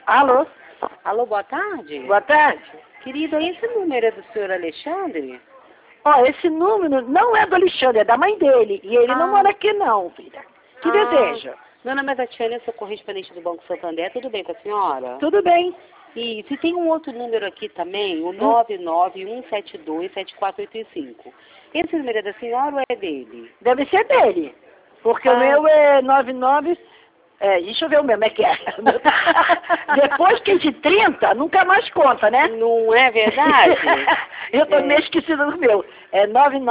Alô? Alô, boa tarde. Boa tarde. Querida, esse número é do senhor Alexandre? Ó, esse número não é do Alexandre, é da mãe dele. E ele não mora aqui não, filha. Que deseja? Meu nome é Tatiana, eu sou correspondente do Banco Santander. Tudo bem com a senhora? Tudo bem. E se tem um outro número aqui também, o 991727485. Esse número é da senhora ou é dele? Deve ser dele. Porque o meu é 99... deixa eu ver o meu, como é que é. Depois que é de 30, nunca mais conta, né? Não é verdade? Eu tô meio esquecida do meu. É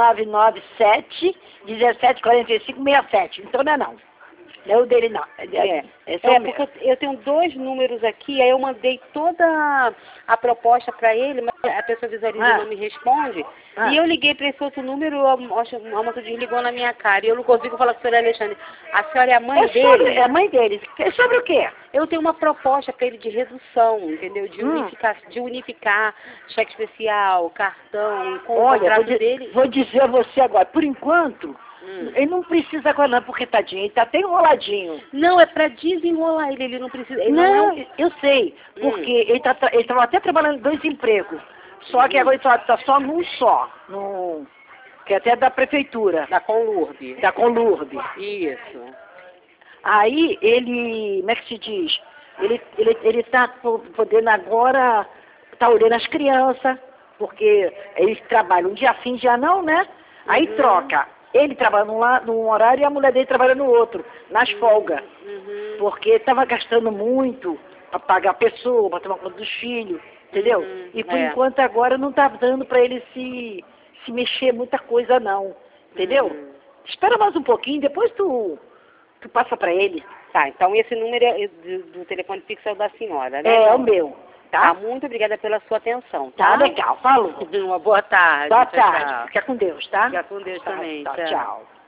9997-174567. Então não é não. Não é o dele não. Esse é o meu. Porque eu tenho dois números aqui, aí eu mandei toda a proposta para ele, mas a pessoa visualiza e não me responde. E eu liguei para esse outro número, a moça desligou na minha cara. E eu não consigo falar com a senhora Alexandre. A senhora é a mãe dele? É a mãe dele. É sobre o quê? Eu tenho uma proposta para ele de redução, entendeu? De unificar cheque especial, cartão, com o contrato dele. Vou dizer a você agora, por enquanto, ele não precisa agora não, porque tadinho, ele tá até enroladinho. Não, é para desenrolar ele não precisa... Eu sei, porque ele estava até trabalhando em 2 empregos, só que agora ele está só num só, que é até da prefeitura. Da Conlurb. Da Conlurb. Isso. Aí ele, como é que se diz? Ele está podendo agora, tá olhando as crianças, porque eles trabalham um dia sim, dia não, né? Aí troca. Ele trabalha num horário e a mulher dele trabalha no outro, nas folgas. Porque estava gastando muito para pagar a pessoa, para tomar conta dos filhos, entendeu? E por enquanto agora não está dando para ele se mexer muita coisa não, entendeu? Espera mais um pouquinho, depois tu passa para ele. Tá, então esse número do telefone fixo é o da senhora, né? É o meu. Tá? Muito obrigada pela sua atenção, tá? Tá legal, falou. Uma boa tarde. Boa tarde. Fica com Deus, tá? Fica com Deus também. Tchau.